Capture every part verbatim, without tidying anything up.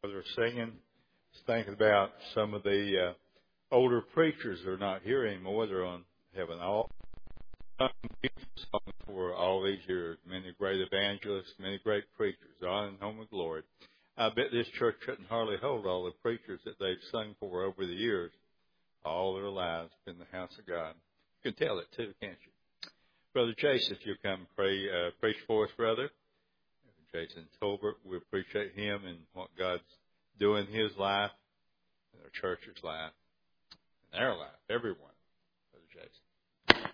They're singing, thinking about some of the uh, older preachers that are not here anymore. They're on heaven. All for all these years, many great evangelists, many great preachers, on and home of glory. I bet this church couldn't hardly hold all the preachers that they've sung for over the years, all their lives in the house of God. You can tell it too, can't you? Brother Jason, if you'll come pray, uh, preach for us, brother. Jason Tolbert, we appreciate him and what God's doing in his life, and our church's life, and our life, everyone. Brother Jason.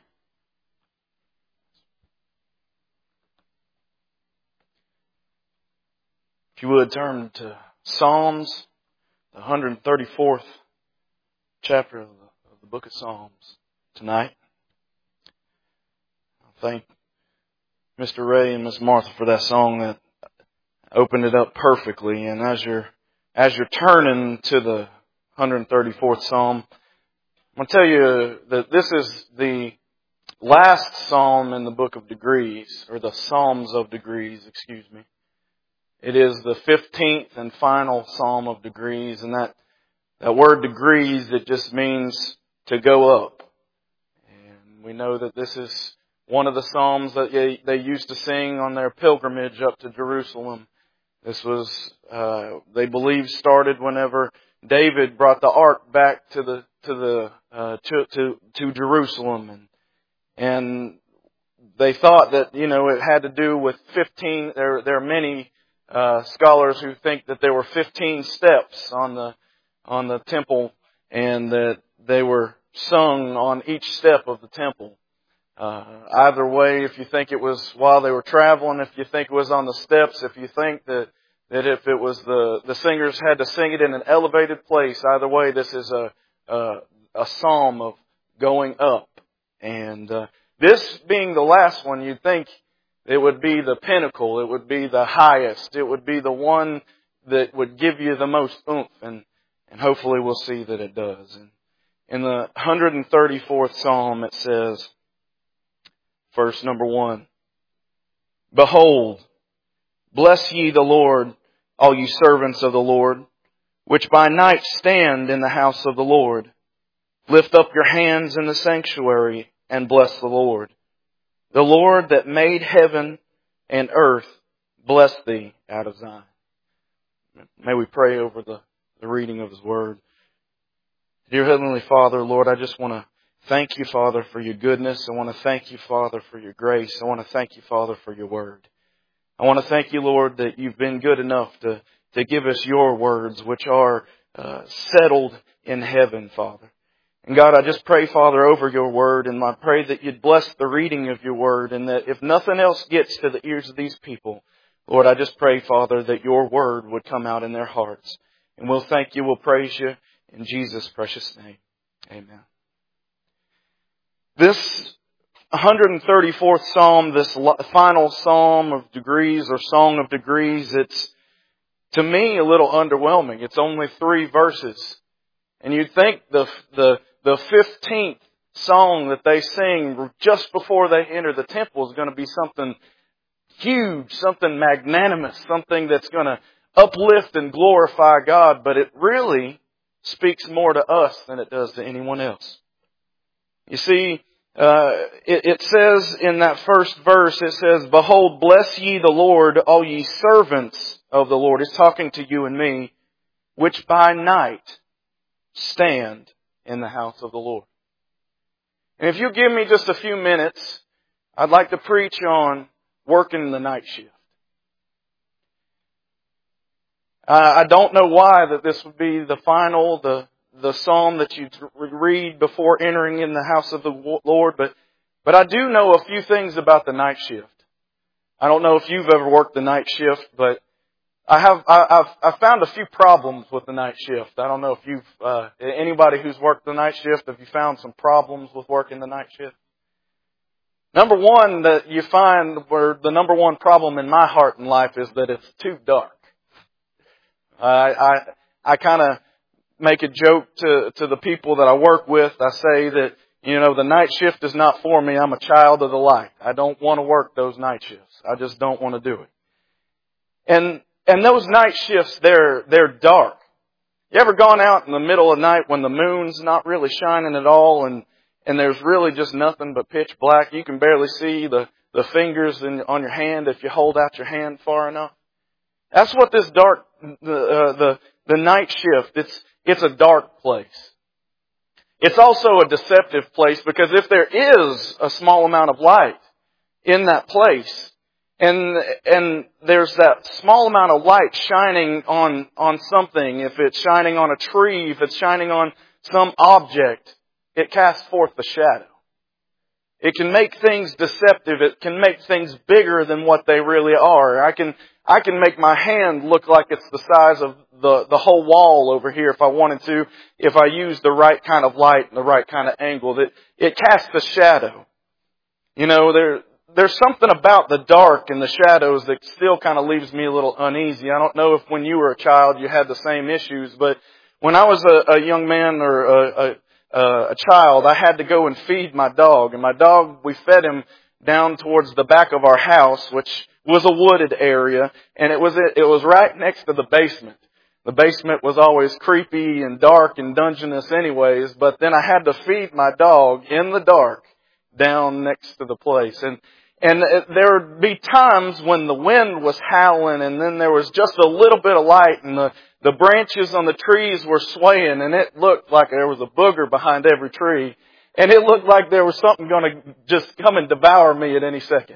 If you would turn to Psalms, the one hundred thirty-fourth chapter of the, of the book of Psalms tonight. I thank Mister Ray and Miss Martha for that song that opened it up perfectly. And as you're as you're turning to the one hundred thirty-fourth Psalm, I'm going to tell you that this is the last Psalm in the book of degrees, or the Psalms of degrees, excuse me. It is the fifteenth and final Psalm of degrees, and that, that word degrees, it just means to go up. And we know that this is one of the Psalms that they, they used to sing on their pilgrimage up to Jerusalem. This was, uh, they believe, started whenever David brought the ark back to the to the uh, to, to to Jerusalem, and and they thought that you know it had to do with fifteen. There there are many uh, scholars who think that there were fifteen steps on the on the temple, and that they were sung on each step of the temple. Uh, either way, if you think it was while they were traveling, if you think it was on the steps, if you think that, that if it was the, the singers had to sing it in an elevated place, either way, this is a, a, a psalm of going up. And, uh, this being the last one, you'd think it would be the pinnacle, it would be the highest, it would be the one that would give you the most oomph, and, and hopefully we'll see that it does. And in the one hundred thirty-fourth Psalm, it says, verse number one, Behold, bless ye the Lord, all ye servants of the Lord, which by night stand in the house of the Lord. Lift up your hands in the sanctuary and bless the Lord. The Lord that made heaven and earth, bless thee out of Zion. May we pray over the, the reading of His Word. Dear Heavenly Father, Lord, I just want to thank you, Father, for your goodness. I want to thank you, Father, for your grace. I want to thank you, Father, for your word. I want to thank you, Lord, that you've been good enough to, to give us your words, which are uh, settled in heaven, Father. And God, I just pray, Father, over your word, and I pray that you'd bless the reading of your word, and that if nothing else gets to the ears of these people, Lord, I just pray, Father, that your word would come out in their hearts. And we'll thank you, we'll praise you in Jesus' precious name. Amen. This one hundred thirty-fourth Psalm, this final Psalm of degrees or Song of Degrees, it's, to me, a little underwhelming. It's only three verses. And you'd think the, the, the fifteenth song that they sing just before they enter the temple is going to be something huge, something magnanimous, something that's going to uplift and glorify God. But it really speaks more to us than it does to anyone else. You see, uh, it, it says in that first verse, it says, Behold, bless ye the Lord, all ye servants of the Lord. It's talking to you and me, which by night stand in the house of the Lord. And if you give me just a few minutes, I'd like to preach on working the night shift. Uh, I don't know why that this would be the final, the the psalm that you read before entering in the house of the Lord, but but I do know a few things about the night shift. I don't know if you've ever worked the night shift, but I have. I, I've I found a few problems with the night shift. I don't know if you've uh, anybody who's worked the night shift. Have you found some problems with working the night shift? Number one that you find, where the number one problem in my heart and life is that it's too dark. Uh, I I, I kind of make a joke to, to the people that I work with. I say that, you know, the night shift is not for me. I'm a child of the light. I don't want to work those night shifts. I just don't want to do it. And and those night shifts, they're, they're dark. You ever gone out in the middle of the night when the moon's not really shining at all and, and there's really just nothing but pitch black? You can barely see the, the fingers in, on your hand if you hold out your hand far enough. That's what this dark, the, uh, the, the night shift, it's, it's a dark place. It's also a deceptive place because if there is a small amount of light in that place, and, and there's that small amount of light shining on, on something, if it's shining on a tree, if it's shining on some object, it casts forth the shadow. It can make things deceptive. It can make things bigger than what they really are. I can, I can make my hand look like it's the size of the, the whole wall over here if I wanted to, if I use the right kind of light and the right kind of angle. That it casts a shadow. You know, there, there's something about the dark and the shadows that still kind of leaves me a little uneasy. I don't know if when you were a child you had the same issues, but when I was a, a young man or a, a Uh, a child, I had to go and feed my dog. And my dog, we fed him down towards the back of our house, which was a wooded area. And it was, it was right next to the basement. The basement was always creepy and dark and dungeonous anyways. But then I had to feed my dog in the dark down next to the place. And, and it, there would be times when the wind was howling and then there was just a little bit of light and the The branches on the trees were swaying and it looked like there was a booger behind every tree. And it looked like there was something going to just come and devour me at any second.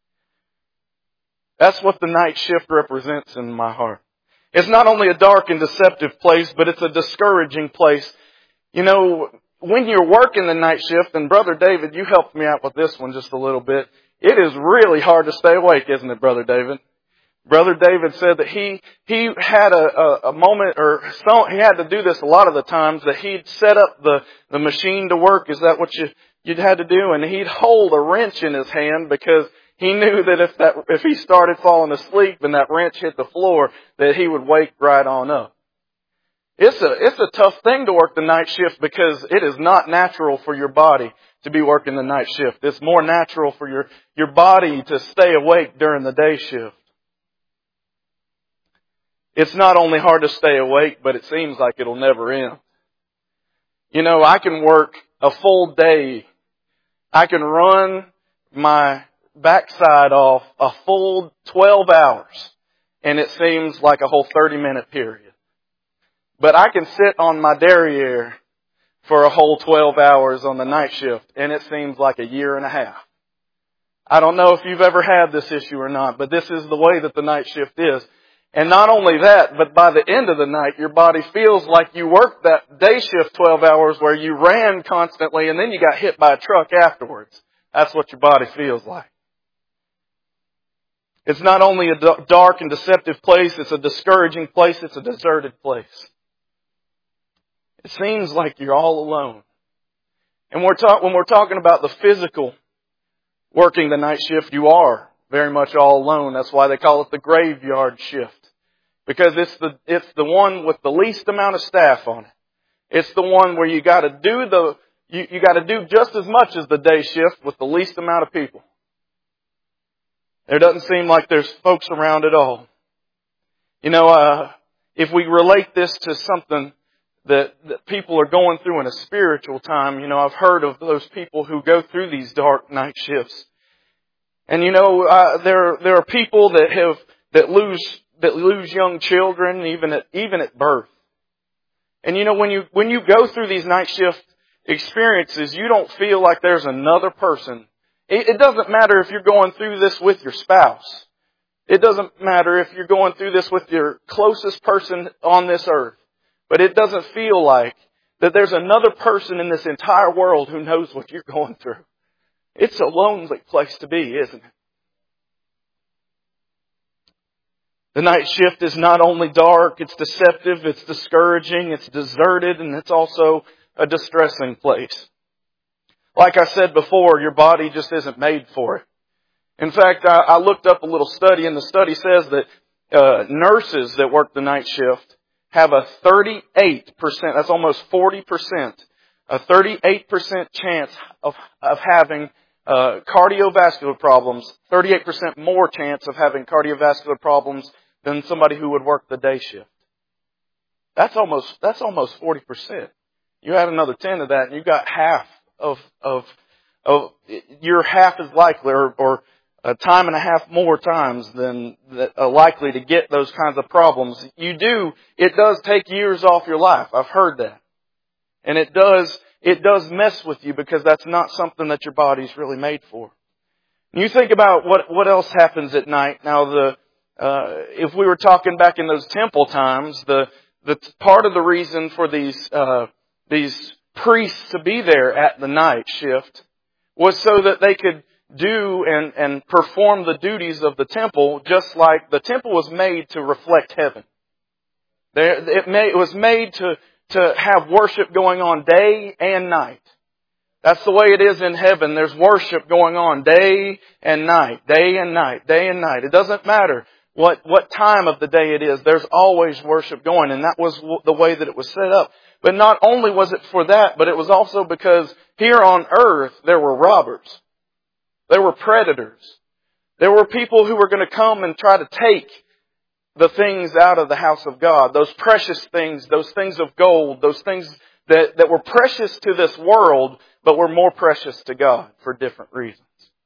That's what the night shift represents in my heart. It's not only a dark and deceptive place, but it's a discouraging place. You know, when you're working the night shift, and Brother David, you helped me out with this one just a little bit. It is really hard to stay awake, isn't it, Brother David? Brother David said that he, he had a, a, a moment, or so, he had to do this a lot of the times, that he'd set up the, the machine to work. Is that what you, you'd had to do? And he'd hold a wrench in his hand because he knew that if that, if he started falling asleep and that wrench hit the floor, that he would wake right on up. It's a, it's a tough thing to work the night shift because it is not natural for your body to be working the night shift. It's more natural for your, your body to stay awake during the day shift. It's not only hard to stay awake, but it seems like it'll never end. You know, I can work a full day. I can run my backside off a full twelve hours, and it seems like a whole thirty minute period. But I can sit on my derriere for a whole twelve hours on the night shift, and it seems like a year and a half. I don't know if you've ever had this issue or not, but this is the way that the night shift is. And not only that, but by the end of the night, your body feels like you worked that day shift twelve hours where you ran constantly and then you got hit by a truck afterwards. That's what your body feels like. It's not only a dark and deceptive place, it's a discouraging place, it's a deserted place. It seems like you're all alone. And we're talk- when we're talking about the physical working the night shift, you are very much all alone. That's why they call it the graveyard shift. Because it's the, it's the one with the least amount of staff on it. It's the one where you gotta do the, you, you gotta do just as much as the day shift with the least amount of people. There doesn't seem like there's folks around at all. You know, uh, if we relate this to something that, that people are going through in a spiritual time, you know, I've heard of those people who go through these dark night shifts. And you know, uh, there, there are people that have, that lose, that lose young children even at, even at birth. And you know, when you, when you go through these night shift experiences, you don't feel like there's another person. It, it doesn't matter if you're going through this with your spouse. It doesn't matter if you're going through this with your closest person on this earth. But it doesn't feel like that there's another person in this entire world who knows what you're going through. It's a lonely place to be, isn't it? The night shift is not only dark, it's deceptive, it's discouraging, it's deserted, and it's also a distressing place. Like I said before, your body just isn't made for it. In fact, I, I looked up a little study, and the study says that uh, nurses that work the night shift have a thirty-eight percent, that's almost forty percent, a thirty-eight percent chance of, of having uh, cardiovascular problems, thirty-eight percent more chance of having cardiovascular problems than somebody who would work the day shift. That's almost, that's almost forty percent. You add another ten to that and you've got half of, of, of, you're half as likely or, or a time and a half more times than that uh, likely to get those kinds of problems. You do, it does take years off your life. I've heard that. And it does, it does mess with you because that's not something that your body's really made for. And you think about what, what else happens at night. Now the, uh, if we were talking back in those temple times, the, the part of the reason for these, uh, these priests to be there at the night shift was so that they could do and, and perform the duties of the temple, just like the temple was made to reflect heaven. There, it, made, it was made to, to have worship going on day and night. That's the way it is in heaven. There's worship going on day and night, day and night, day and night. It doesn't matter what, what time of the day it is. There's always worship going, and that was the way that it was set up. But not only was it for that, but it was also because here on earth there were robbers. There were predators. There were people who were going to come and try to take the things out of the house of God. Those precious things, those things of gold, those things that, that were precious to this world, but were more precious to God for different reasons.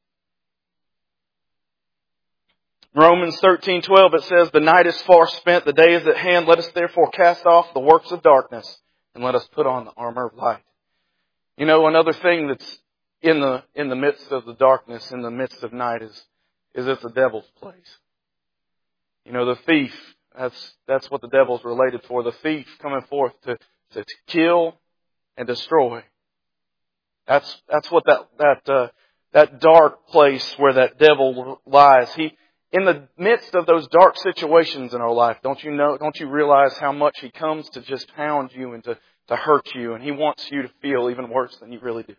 Romans thirteen twelve, it says, "The night is far spent, the day is at hand. Let us therefore cast off the works of darkness, and let us put on the armor of light." You know, another thing that's in the in the midst of the darkness, in the midst of night, is is it's the devil's place. You know, the thief, that's that's what the devil's related for. The thief coming forth to, to kill and destroy. That's that's what that that uh, that dark place where that devil lies. He in the midst of those dark situations in our life, don't you know? Don't you realize how much he comes to just hound you and to to hurt you, and he wants you to feel even worse than you really do.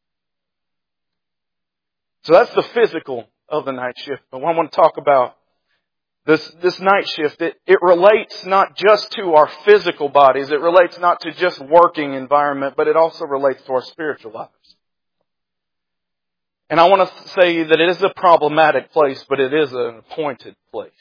So that's the physical of the night shift. But I want to talk about this, this night shift. It, it relates not just to our physical bodies. It relates not to just working environment, but it also relates to our spiritual lives. And I want to say that it is a problematic place, but it is an appointed place.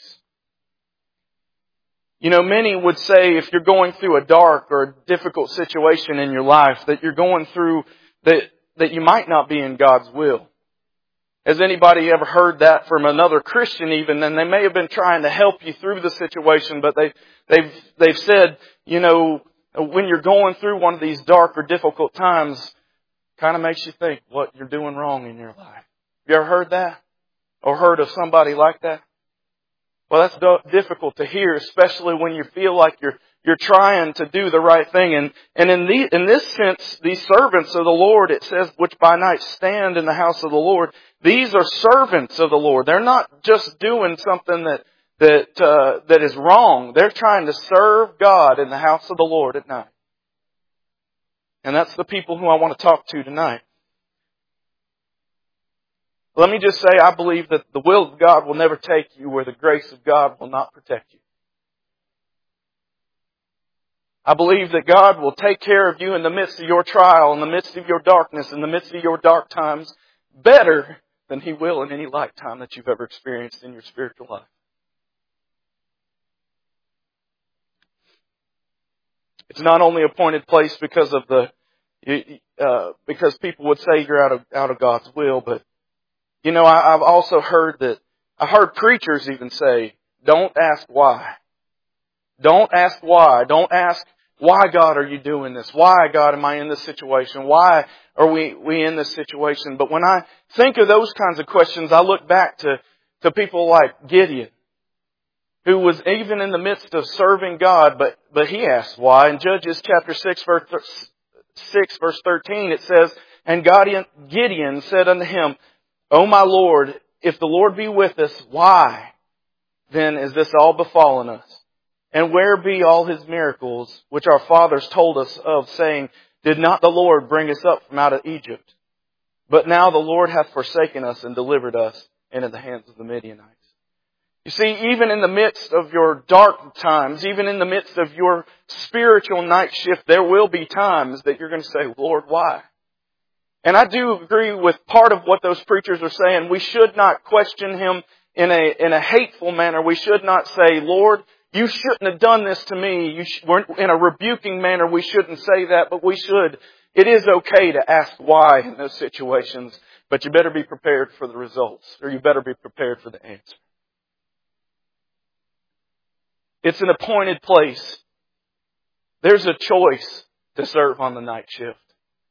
You know, many would say if you're going through a dark or a difficult situation in your life, that you're going through, that, that you might not be in God's will. Has anybody ever heard that from another Christian even? And they may have been trying to help you through the situation, but they, they've, they've said, you know, when you're going through one of these dark or difficult times, kind of makes you think what you're doing wrong in your life. You ever heard that? Or heard of somebody like that? Well, that's difficult to hear, especially when you feel like you're you're trying to do the right thing. And and in the in this sense, these servants of the Lord, it says, which by night stand in the house of the Lord. These are servants of the Lord. They're not just doing something that that uh, that is wrong. They're trying to serve God in the house of the Lord at night. And that's the people who I want to talk to tonight. Let me just say, I believe that the will of God will never take you where the grace of God will not protect you. I believe that God will take care of you in the midst of your trial, in the midst of your darkness, in the midst of your dark times, better than He will in any lifetime that you've ever experienced in your spiritual life. It's not only a appointed place because of the, uh, because people would say you're out of out of God's will, but you know, I, I've also heard that, I heard preachers even say, don't ask why. Don't ask why. Don't ask, why God are you doing this? Why God am I in this situation? Why are we, we in this situation? But when I think of those kinds of questions, I look back to, to people like Gideon, who was even in the midst of serving God, but, but he asked why. In Judges chapter six, verse, six, verse thirteen, it says, and Gideon said unto him, O my Lord, if the Lord be with us, why then is this all befallen us? And where be all His miracles, which our fathers told us of, saying, did not the Lord bring us up from out of Egypt? But now the Lord hath forsaken us and delivered us into the hands of the Midianites. You see, even in the midst of your dark times, even in the midst of your spiritual night shift, there will be times that you're going to say, Lord, why? And I do agree with part of what those preachers are saying. We should not question Him in a, in a hateful manner. We should not say, Lord, you shouldn't have done this to me. You sh- we're in a rebuking manner. We shouldn't say that, but we should. It is okay to ask why in those situations, but you better be prepared for the results, or you better be prepared for the answer. It's an appointed place. There's a choice to serve on the night shift.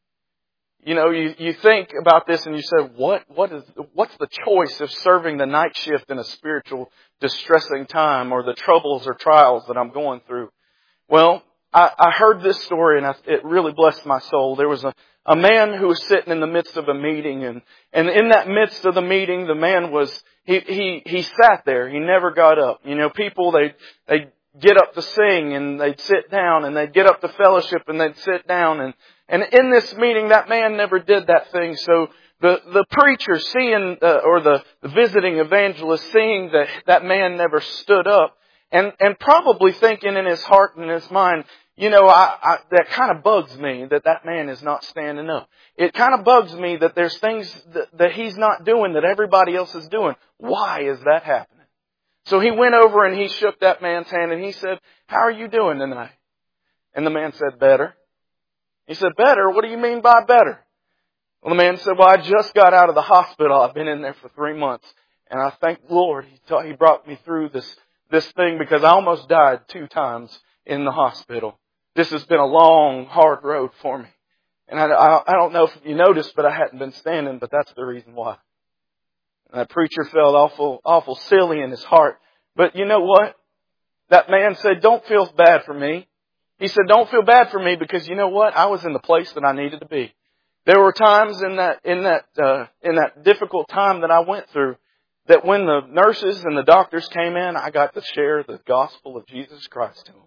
You know, you, you think about this and you say, what, what is, what's the choice of serving the night shift in a spiritual distressing time, or the troubles or trials that I'm going through? Well, I, I heard this story and I, it really blessed my soul. There was a, a man who was sitting in the midst of a meeting, and, and in that midst of the meeting, the man was, he, he, he sat there. He never got up. You know, people, they, they get up to sing and they'd sit down, and they'd get up to fellowship and they'd sit down, and And in this meeting, that man never did that thing. So the, the preacher seeing, uh, or the, the visiting evangelist seeing that that man never stood up, and, and probably thinking in his heart and in his mind, you know, I, I, that kind of bugs me that that man is not standing up. It kind of bugs me that there's things that, that he's not doing that everybody else is doing. Why is that happening? So he went over and he shook that man's hand and he said, how are you doing tonight? And the man said, better. He said, better? What do you mean by better? Well, the man said, well, I just got out of the hospital. I've been in there for three months. And I thank the Lord he, taught, he brought me through this, this thing, because I almost died two times in the hospital. This has been a long, hard road for me. And I, I, I don't know if you noticed, but I hadn't been standing, but that's the reason why. And that preacher felt awful, awful silly in his heart. But you know what? That man said, don't feel bad for me. He said, don't feel bad for me, because you know what? I was in the place that I needed to be. There were times in that, in that, uh, in that difficult time that I went through, that when the nurses and the doctors came in, I got to share the gospel of Jesus Christ to them.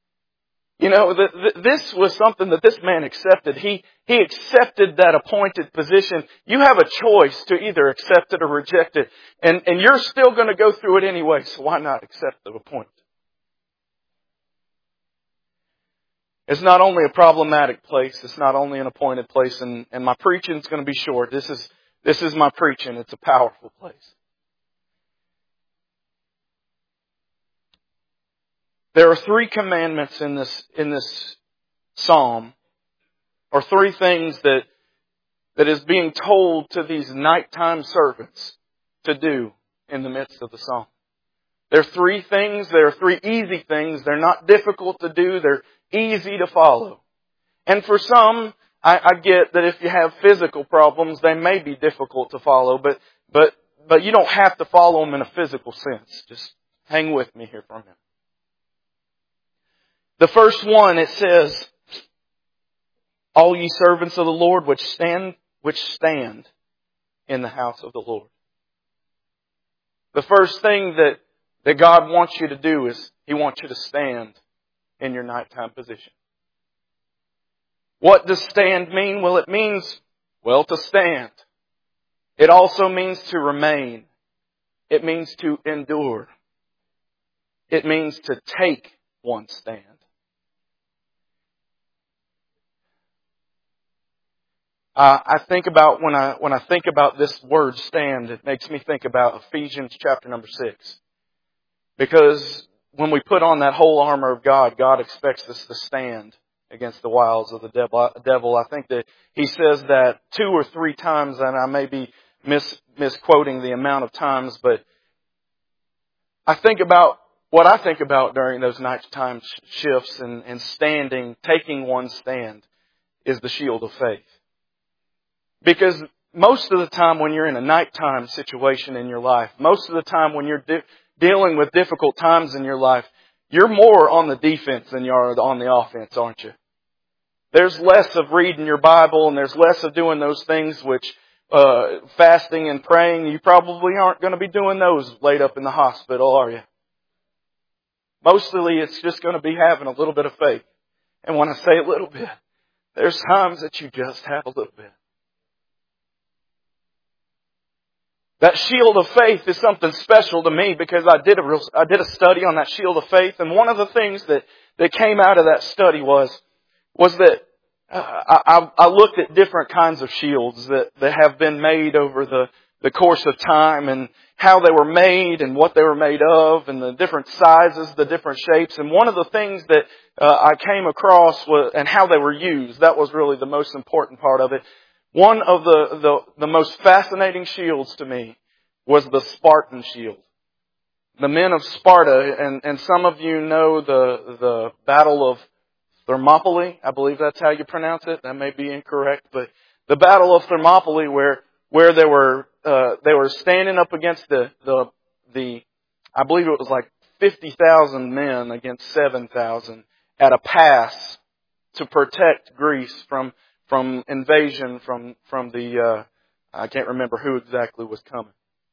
You know, the, the, this was something that this man accepted. He, he accepted that appointed position. You have a choice to either accept it or reject it. And, and you're still going to go through it anyway, so why not accept the appointment? It's not only a problematic place. It's not only an appointed place. And, and my preaching is going to be short. This is, this is my preaching. It's a powerful place. There are three commandments in this, in this psalm, or three things that, that is being told to these nighttime servants to do in the midst of the psalm. There are three things. There are three easy things. They're not difficult to do. They're easy to follow. And for some, I, I get that if you have physical problems, they may be difficult to follow, but, but, but you don't have to follow them in a physical sense. Just hang with me here for a minute. The first one, it says, all ye servants of the Lord which stand, which stand in the house of the Lord. The first thing that, that God wants you to do is He wants you to stand in your nighttime position. What does stand mean? Well, it means, well, to stand. It also means to remain. It means to endure. It means to take one stand. Uh, I think about, when I, when I think about this word stand, it makes me think about Ephesians chapter number six. Because when we put on that whole armor of God, God expects us to stand against the wiles of the devil. I think that He says that two or three times, and I may be mis, misquoting the amount of times, but I think about, what I think about during those nighttime shifts and, and standing, taking one stand, is the shield of faith. Because most of the time when you're in a nighttime situation in your life, most of the time when you're de- dealing with difficult times in your life, you're more on the defense than you are on the offense, aren't you? There's less of reading your Bible, and there's less of doing those things which, uh, fasting and praying, you probably aren't going to be doing those laid up in the hospital, are you? Mostly it's just going to be having a little bit of faith. And when I say a little bit, there's times that you just have a little bit. That shield of faith is something special to me, because I did a real, I did a study on that shield of faith, and one of the things that, that came out of that study was, was that uh, I, I looked at different kinds of shields that, that have been made over the, the course of time and how they were made and what they were made of and the different sizes, the different shapes. And one of the things that uh, I came across was, and how they were used, that was really the most important part of it. One of the, the, the most fascinating shields to me was the Spartan shield. The men of Sparta, and, and some of you know the, the Battle of Thermopylae. I believe that's how you pronounce it. That may be incorrect, but the Battle of Thermopylae, where, where they were, uh, they were standing up against the, the, the, I believe it was like fifty thousand men against seven thousand at a pass to protect Greece from, from invasion from, from the, uh, I can't remember who exactly was coming.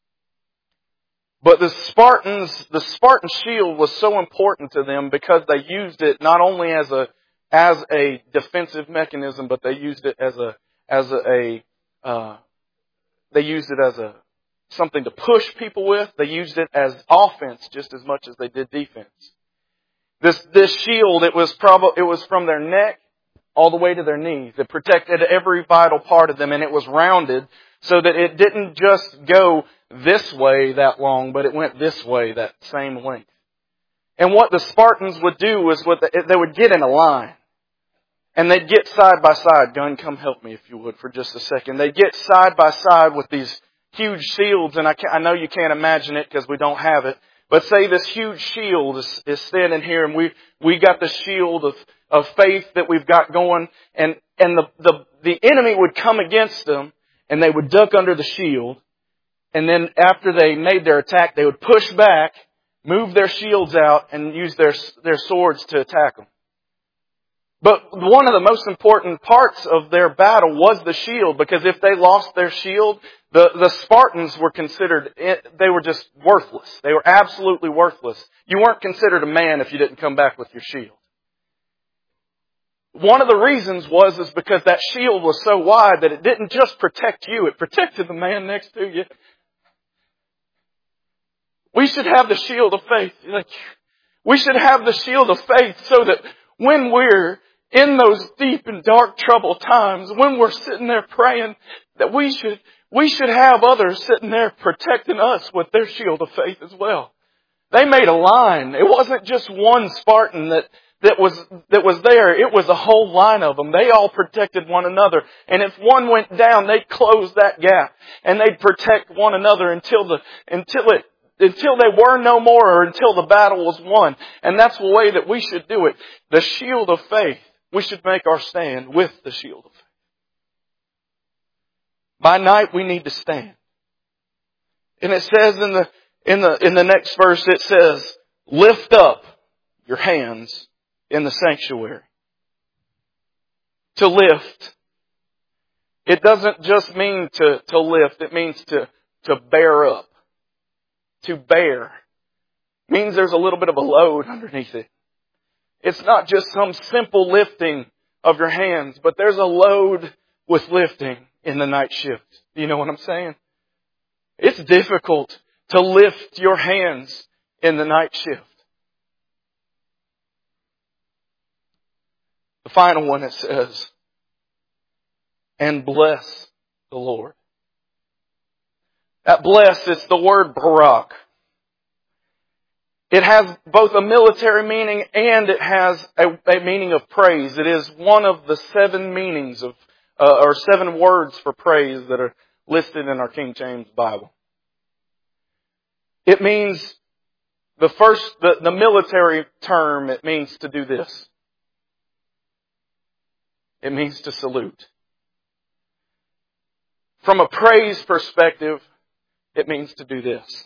But the Spartans, the Spartan shield was so important to them because they used it not only as a, as a defensive mechanism, but they used it as a, as a, a uh, they used it as a, something to push people with. They used it as offense just as much as they did defense. This, this shield, it was probably, it was from their neck all the way to their knees. It protected every vital part of them, and it was rounded so that it didn't just go this way that long, but it went this way that same length. And what the Spartans would do was what the, they would get in a line. And they'd get side by side. Gun, come help me if you would for just a second. They'd get side by side with these huge shields, and I, can, I know you can't imagine it because we don't have it. But say this huge shield is, is standing here, and we we got the shield of, of faith that we've got going, and and the, the the enemy would come against them, and they would duck under the shield, and then after they made their attack, they would push back, move their shields out, and use their their swords to attack them. But one of the most important parts of their battle was the shield, because if they lost their shield, the, the Spartans were considered, they were just worthless. They were absolutely worthless. You weren't considered a man if you didn't come back with your shield. One of the reasons was is because that shield was so wide that it didn't just protect you, it protected the man next to you. We should have the shield of faith. We should have the shield of faith so that when we're in those deep and dark troubled times, when we're sitting there praying, that we should, we should have others sitting there protecting us with their shield of faith as well. They made a line. It wasn't just one Spartan that, that was, that was there. It was a whole line of them. They all protected one another. And if one went down, they'd close that gap and they'd protect one another until the, until it, Until they were no more, or until the battle was won. And that's the way that we should do it. The shield of faith. We should make our stand with the shield of faith. By night we need to stand. And it says in the, in the, in the next verse, it says, lift up your hands in the sanctuary. To lift. It doesn't just mean to, to lift. It means to, to bear up. To bear means there's a little bit of a load underneath it. It's not just some simple lifting of your hands, but there's a load with lifting in the night shift. Do you know what I'm saying? It's difficult to lift your hands in the night shift. The final one, it says, and bless the Lord. That bless, it's the word barak. It has both a military meaning and it has a, a meaning of praise. It is one of the seven meanings of, uh, or seven words for praise that are listed in our King James Bible. It means, the first, the, the military term, it means to do this. It means to salute. From a praise perspective, it means to do this.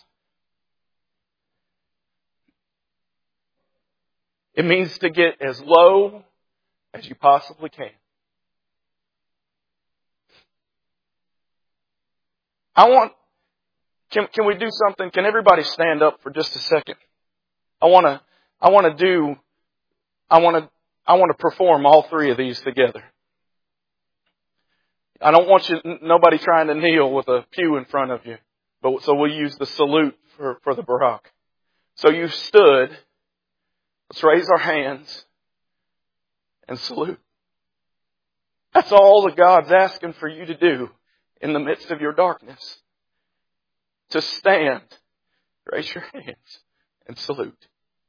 It means to get as low as you possibly can. I want, can, can we do something? Can everybody stand up for just a second? I want to, I want to do, I want to, I want to perform all three of these together. I don't want you, nobody trying to kneel with a pew in front of you. But so we'll use the salute for, for the barak. So you stood. Let's raise our hands and salute. That's all that God's asking for you to do in the midst of your darkness. to stand, raise your hands and salute.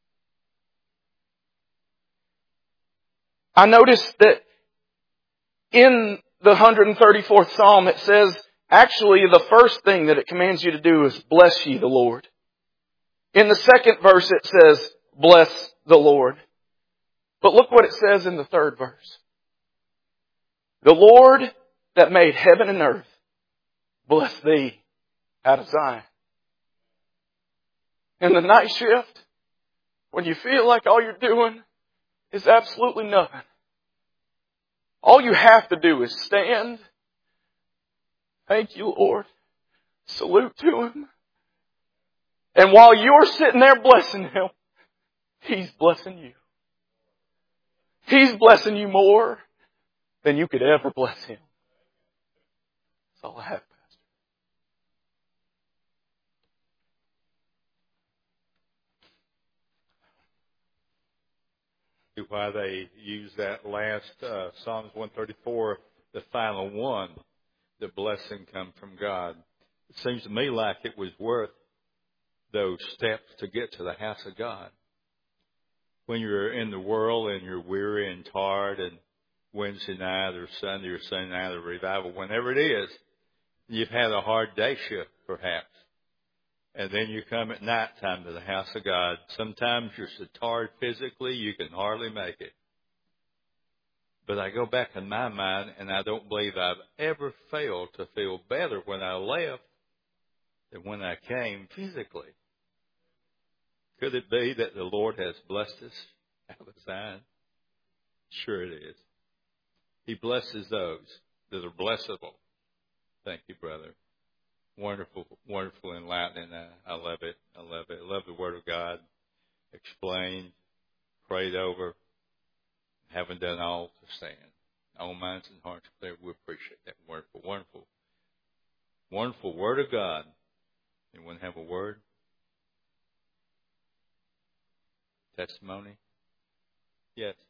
I noticed that in the one hundred thirty-fourth Psalm it says, actually the first thing that it commands you to do is bless ye the Lord. In the second verse it says, bless the Lord. But look what it says in the third verse. The Lord that made heaven and earth, bless thee out of Zion. In the night shift, when you feel like all you're doing is absolutely nothing, all you have to do is stand. Thank you, Lord. Salute to Him. And while you're sitting there blessing Him, He's blessing you. He's blessing you more than you could ever bless Him. That's all I have, Pastor. Why they use that last uh, Psalms one thirty-four, the final one, the blessing comes from God. It seems to me like it was worth those steps to get to the house of God. When you're in the world and you're weary and tired, and Wednesday night or Sunday or Sunday night or revival, whenever it is, you've had a hard day shift perhaps. And then you come at night time to the house of God. Sometimes you're so tired physically you can hardly make it. But I go back in my mind and I don't believe I've ever failed to feel better when I left than when I came physically. Could it be that the Lord has blessed us out of Zion? Sure it is. He blesses those that are blessable. Thank you, brother. Wonderful, wonderful, enlightening. I, I love it. I love it. I love the Word of God. Explained, prayed over, haven't done all to stand. All minds and hearts clear. We appreciate that wonderful, wonderful, wonderful Word of God. Anyone have a word? Testimony? Yes.